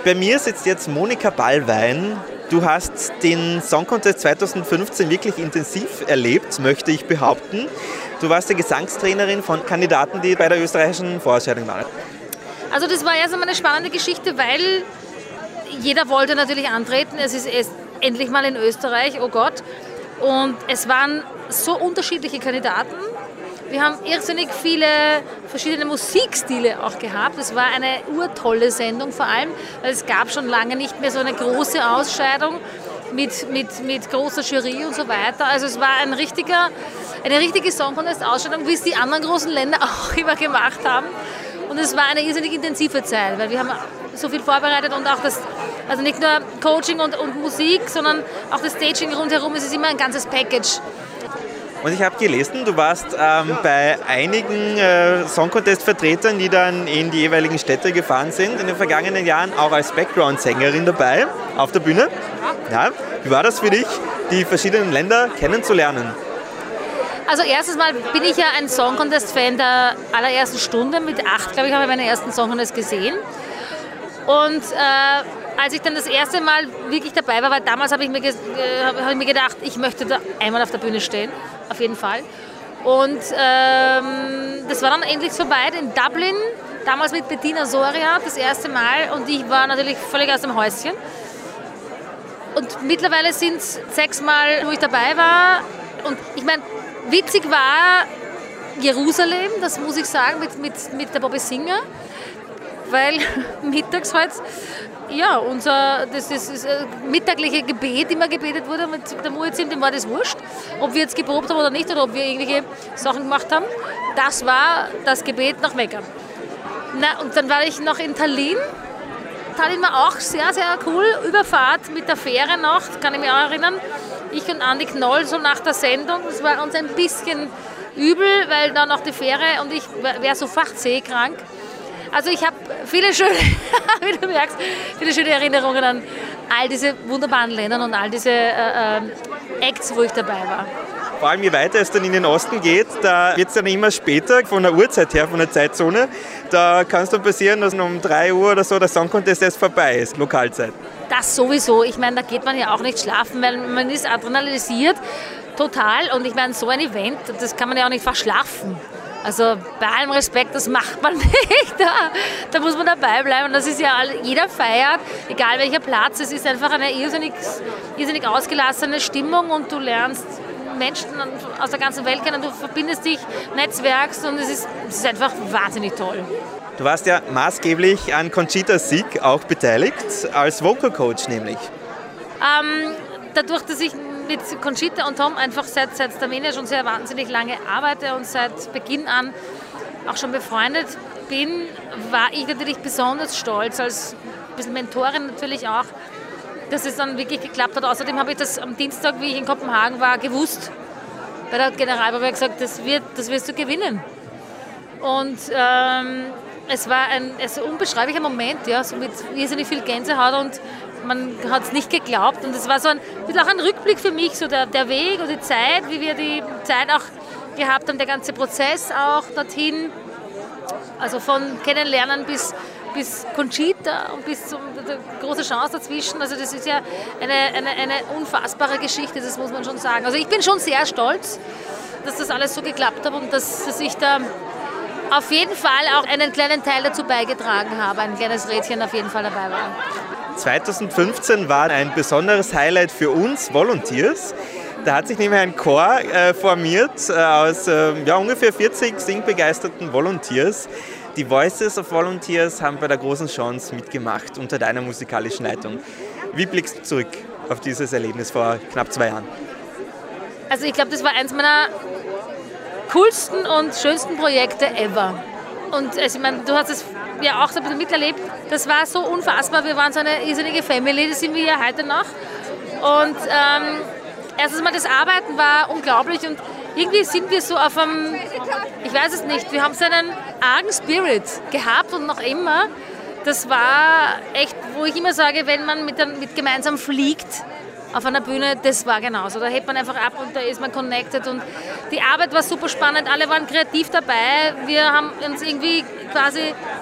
Bei mir sitzt jetzt Monika Ballwein. Du hast den Song Contest 2015 wirklich intensiv erlebt, möchte ich behaupten. Du warst die Gesangstrainerin von Kandidaten, die bei der österreichischen Vorausscheidung waren. Also das war erst einmal eine spannende Geschichte, weil jeder wollte natürlich antreten. Es ist endlich mal in Österreich, oh Gott. Und es waren so unterschiedliche Kandidaten. Wir haben irrsinnig viele verschiedene Musikstile auch gehabt. Es war eine urtolle Sendung vor allem, weil es gab schon lange nicht mehr so eine große Ausscheidung mit großer Jury und so weiter. Also es war eine richtige Song Contest-Ausscheidung, wie es die anderen großen Länder auch immer gemacht haben. Und es war eine irrsinnig intensive Zeit, weil wir haben so viel vorbereitet und auch also nicht nur Coaching und Musik, sondern auch das Staging rundherum. Es ist immer ein ganzes Package. Und ich habe gelesen, du warst bei einigen Song Contest-Vertretern, die dann in die jeweiligen Städte gefahren sind, in den vergangenen Jahren auch als Background-Sängerin dabei, auf der Bühne. Ja. Wie war das für dich, die verschiedenen Länder kennenzulernen? Also erstes Mal bin ich ja ein Song Contest-Fan der allerersten Stunde. Mit 8, glaube ich, habe ich meinen ersten Song Contest gesehen. Und als ich dann das erste Mal wirklich dabei war, weil damals habe ich mir gedacht, ich möchte da einmal auf der Bühne stehen, auf jeden Fall. Und das war dann endlich soweit in Dublin, damals mit Bettina Soria, das erste Mal. Und ich war natürlich völlig aus dem Häuschen. Und mittlerweile sind es 6 Mal, wo ich dabei war. Und ich meine, witzig war Jerusalem, das muss ich sagen, mit der Bobby Singer. Weil mittags halt, ja, das mittagliche Gebet immer gebetet wurde mit der Muezzin, dem war das wurscht. Ob wir jetzt geprobt haben oder nicht, oder ob wir irgendwelche Sachen gemacht haben, das war das Gebet nach Mekka. Na, und dann war ich noch in Tallinn. Tallinn war auch sehr, sehr cool. Überfahrt mit der Fähre noch, kann ich mich auch erinnern. Ich und Andi Knoll, so nach der Sendung, das war uns ein bisschen übel, weil dann noch die Fähre und ich wäre so fast seekrank. Also ich habe viele schöne, wie du merkst, viele schöne Erinnerungen an all diese wunderbaren Länder und all diese Acts, wo ich dabei war. Vor allem je weiter es dann in den Osten geht, da wird es dann immer später von der Uhrzeit her, von der Zeitzone. Da kann es dann passieren, dass um 3 Uhr oder so der Song Contest erst vorbei ist, Lokalzeit. Das sowieso. Ich meine, da geht man ja auch nicht schlafen, weil man ist adrenalisiert, total. Und ich meine, so ein Event, das kann man ja auch nicht verschlafen. Also bei allem Respekt, das macht man nicht. Da muss man dabei bleiben. Und das ist ja, jeder feiert, egal welcher Platz. Es ist einfach eine irrsinnig ausgelassene Stimmung und du lernst Menschen aus der ganzen Welt kennen. Du verbindest dich, netzwerkst und es ist einfach wahnsinnig toll. Du warst ja maßgeblich an Conchitas Sieg auch beteiligt, als Vocal Coach nämlich. Dadurch, dass ich mit Conchita und Tom einfach seit Starmania schon sehr wahnsinnig lange arbeite und seit Beginn an auch schon befreundet bin, war ich natürlich besonders stolz, als ein bisschen Mentorin natürlich auch, dass es dann wirklich geklappt hat. Außerdem habe ich das am Dienstag, wie ich in Kopenhagen war, gewusst. Bei der Generalprobe gesagt, das wirst du gewinnen. Und es war ein unbeschreiblicher Moment, ja, so mit irrsinnig viel Gänsehaut und man hat es nicht geglaubt. Und es war so ein Rückblick für mich, so der Weg und die Zeit, wie wir die Zeit auch gehabt haben, der ganze Prozess auch dorthin, also von Kennenlernen bis Conchita und bis zur große Chance dazwischen. Also das ist ja eine unfassbare Geschichte, das muss man schon sagen. Also ich bin schon sehr stolz, dass das alles so geklappt hat und dass ich da auf jeden Fall auch einen kleinen Teil dazu beigetragen habe, ein kleines Rädchen auf jeden Fall dabei war. 2015 war ein besonderes Highlight für uns Volunteers. Da hat sich nämlich ein Chor formiert aus ungefähr 40 singbegeisterten Volunteers. Die Voices of Volunteers haben bei der großen Chance mitgemacht unter deiner musikalischen Leitung. Wie blickst du zurück auf dieses Erlebnis vor knapp 2 Jahren? Also ich glaube, das war eins meiner coolsten und schönsten Projekte ever. Und ich meine, du hast es ja auch so ein bisschen miterlebt. Das war so unfassbar. Wir waren so eine irrsinnige Family, das sind wir ja heute noch. Und erstens mal das Arbeiten war unglaublich und irgendwie sind wir so auf einem, ich weiß es nicht, wir haben so einen argen Spirit gehabt und noch immer. Das war echt, wo ich immer sage, wenn man mit gemeinsam fliegt auf einer Bühne, das war genauso. Da hebt man einfach ab und da ist man connected und die Arbeit war super spannend, alle waren kreativ dabei. Wir haben uns irgendwie quasi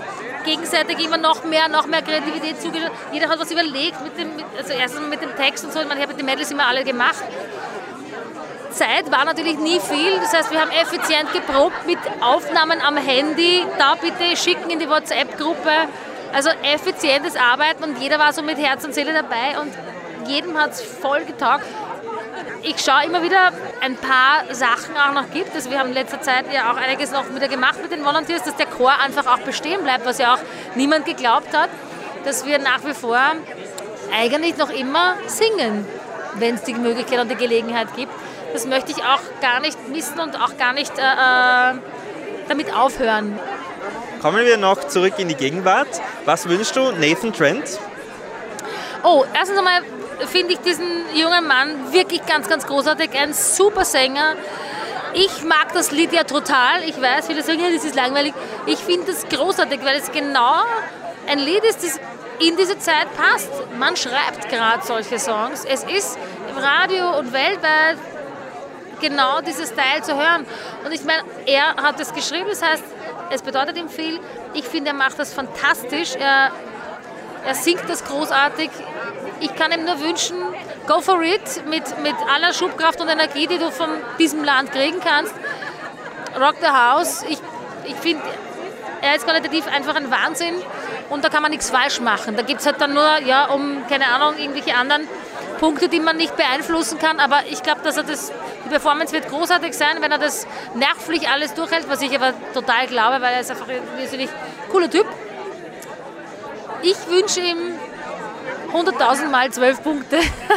gegenseitig immer noch mehr Kreativität zugeschaut. Jeder hat was überlegt, also erstens mit dem Text und so. Ich habe mit den Mädels immer alle gemacht. Zeit war natürlich nie viel, das heißt, wir haben effizient geprobt mit Aufnahmen am Handy, da bitte schicken in die WhatsApp-Gruppe, also effizientes Arbeiten und jeder war so mit Herz und Seele dabei und jedem hat es voll getaugt. Ich schaue immer wieder ein paar Sachen auch noch gibt, also wir haben in letzter Zeit ja auch einiges noch wieder gemacht mit den Volunteers, dass der Chor einfach auch bestehen bleibt, was ja auch niemand geglaubt hat, dass wir nach wie vor eigentlich noch immer singen, wenn es die Möglichkeit und die Gelegenheit gibt. Das möchte ich auch gar nicht missen und auch gar nicht damit aufhören. Kommen wir noch zurück in die Gegenwart. Was wünschst du Nathan Trent? Oh, erstens einmal finde ich diesen jungen Mann wirklich ganz, ganz großartig. Ein super Sänger. Ich mag das Lied ja total. Ich weiß, viele sagen, ja, das ist langweilig. Ich finde das großartig, weil es genau ein Lied ist, das in diese Zeit passt. Man schreibt gerade solche Songs. Es ist im Radio und weltweit genau dieses Style zu hören. Und ich meine, er hat es geschrieben, das heißt, es bedeutet ihm viel. Ich finde, er macht das fantastisch. Er singt das großartig. Ich kann ihm nur wünschen, go for it, mit aller Schubkraft und Energie, die du von diesem Land kriegen kannst. Rock the House. Ich finde, er ist qualitativ einfach ein Wahnsinn und da kann man nichts falsch machen. Da gibt es halt dann nur, ja, keine Ahnung, irgendwelche anderen Punkte, die man nicht beeinflussen kann, aber ich glaube, dass die Performance wird großartig sein, wenn er das nervlich alles durchhält, was ich aber total glaube, weil er ist einfach ein wesentlich cooler Typ. Ich wünsche ihm 100.000 mal 12 Punkte.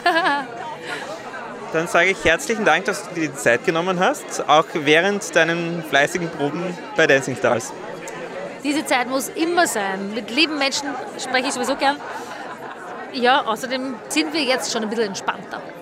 Dann sage ich herzlichen Dank, dass du dir die Zeit genommen hast, auch während deinen fleißigen Proben bei Dancing Stars. Diese Zeit muss immer sein. Mit lieben Menschen spreche ich sowieso gern. Ja, außerdem sind wir jetzt schon ein bisschen entspannter.